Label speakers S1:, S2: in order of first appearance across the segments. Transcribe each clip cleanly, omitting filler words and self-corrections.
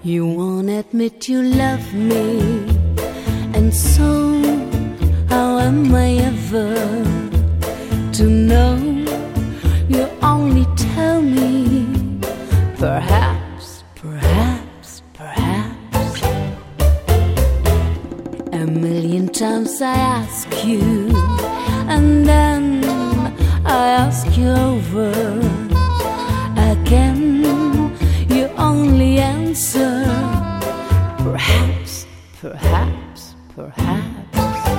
S1: You won't admit you love me, and so how am I ever to know? You only tell me, perhaps, perhaps, perhaps. A million times I ask you, and then I ask you over again. You only answer, perhaps, perhaps, perhaps.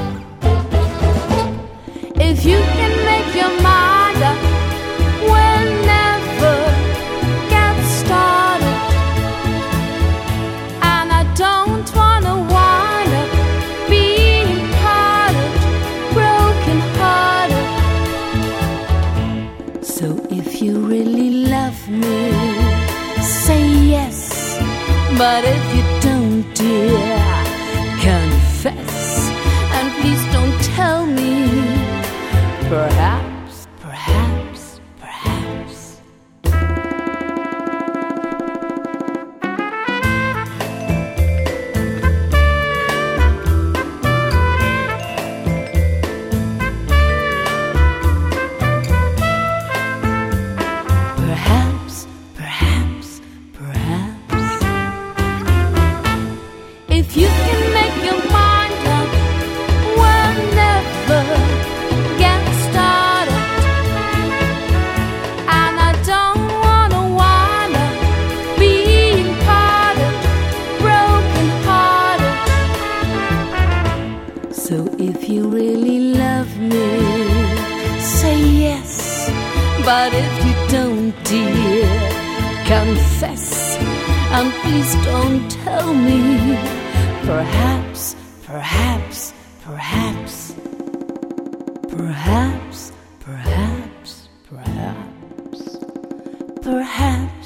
S1: If you can make your mind up, we'll never get started. And I don't wanna wind up being parted, broken hearted. So if you really love me, say yes. But if you don't, dear, confess. And please don't tell me, perhaps, perhaps, perhaps. Perhaps, perhaps, perhaps. If you can make your mind up, we'll never get started. And I don't wanna wind up being parted, broken hearted. So if you really love me, say yes. But if you don't, dear, confess. And please don't tell me, perhaps, perhaps, perhaps, perhaps, perhaps, perhaps, perhaps.